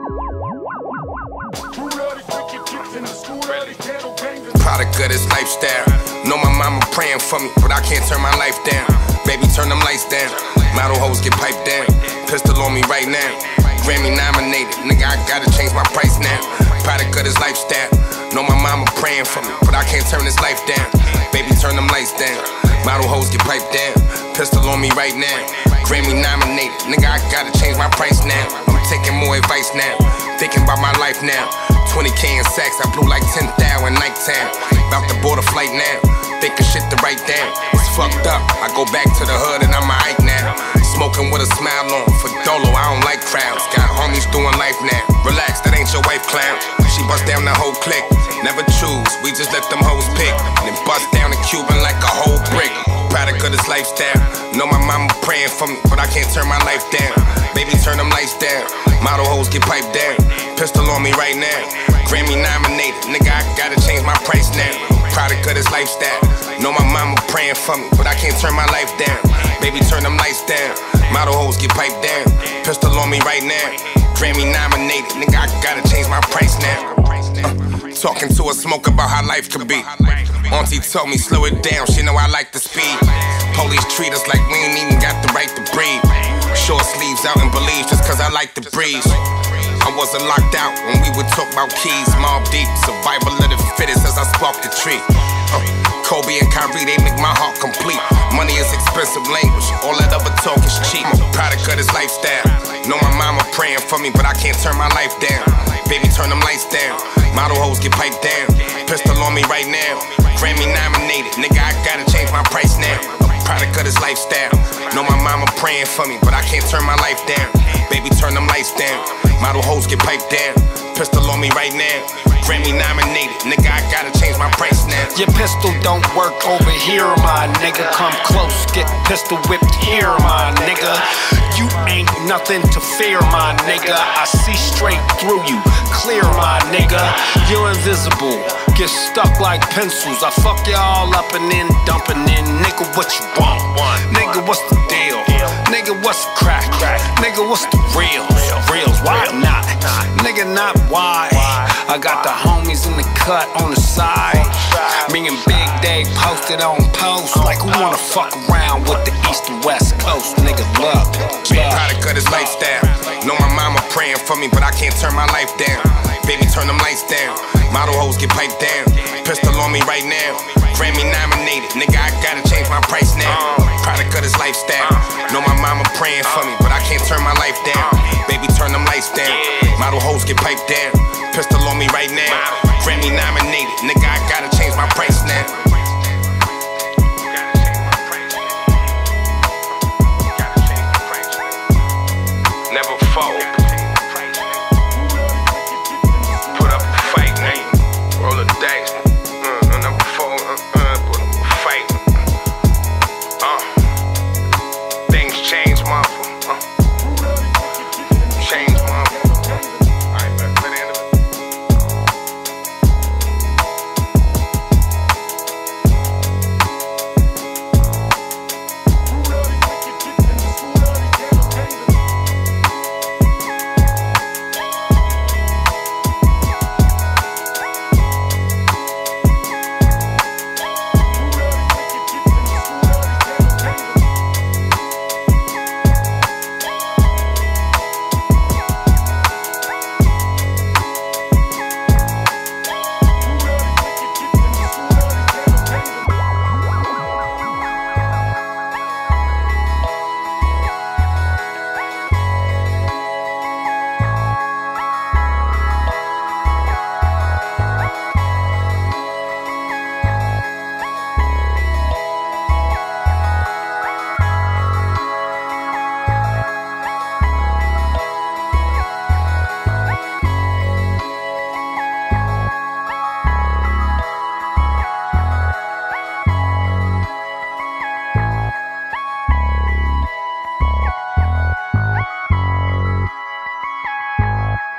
Product of this lifestyle. Know my mama praying for me, but I can't turn my life down. Baby, turn them lights down. Model hoes get piped down. Pistol on me right now. Grammy nominated, nigga, I gotta change my price now. Product of this lifestyle. Know my mama praying for me, but I can't turn this life down. Baby, turn them lights down. Model hoes get piped down. Pistol on me right now. Grammy nominated, nigga, I gotta change my price now. I'm taking more advice now. Thinking about my life now. 20K in sacks, I blew like 10,000 in nighttime. About to board a flight now. Thinking shit to write down. It's fucked up. I go back to the hood and I'm a Ike now. Smoking with a smile on. For Dolo, I don't like crowds. Got homies doing life now. Relax, that ain't your wife, clown. She bust down the whole clique. Never choose, we just let them hoes pick. Then bust down the Cuban like a whole brick. Product of this lifestyle. Know my mama praying for me, but I can't turn my life down. Baby, turn them lights down. Model hoes get piped down. Pistol on me right now. Grammy nominated, nigga, I gotta change my price now. Product of this lifestyle. Know my mama praying for me, but I can't turn my life down. Baby, turn them lights down. Model hoes get piped down. Pistol on me right now. Grammy nominated, nigga, I gotta change my price now. Talking to a smoke about how life could be. Auntie told me slow it down, she know I like the speed. Police treat us like we ain't even got the right to breathe. Short sleeves out in Belize just cause I like the breeze. I wasn't locked out when we would talk about keys. Mob deep, survival of the fittest as I spark the tree. Kobe and Kyrie, they make my heart complete. Money is expensive language, all that other talk is cheap. I'm a product of this lifestyle. Know my mama praying for me, but I can't turn my life down. Baby, turn them lights down. Model hoes get piped down. Pistol on me right now. Grammy nominated, nigga, I gotta change my price now. A product of this lifestyle. Know my mama praying for me, but I can't turn my life down. Baby, turn them lights down. Model hoes get piped down. Pistol on me right now. Grammy nominated, nigga, I gotta change my price now. Your pistol don't work over here, my nigga. Come close, get pistol whipped here, my nigga. You ain't nothing to fear, my nigga. I see straight through you, clear, my nigga. You're invisible, get stuck like pencils. I fuck y'all up and then dumping in. Nigga, what you want? Nigga, what's the deal? Nigga, what's the crack? Nigga, what's the reals? Why not? Nigga, not why. I got the homies in the cut on the side. Me and Big Dave posted on post. Like who wanna fuck around with the East and West Coast? Nigga, love. Product of this lifestyle. Know my mama praying for me, but I can't turn my life down. Baby, turn them lights down. Model hoes get piped down. Pistol on me right now. Grammy nominated, nigga, I gotta change my price now. Product of this lifestyle. Know my mama praying for me, but I can't turn my life down. Baby, turn them lights down. Model hoes get piped down. Pistol on me right now.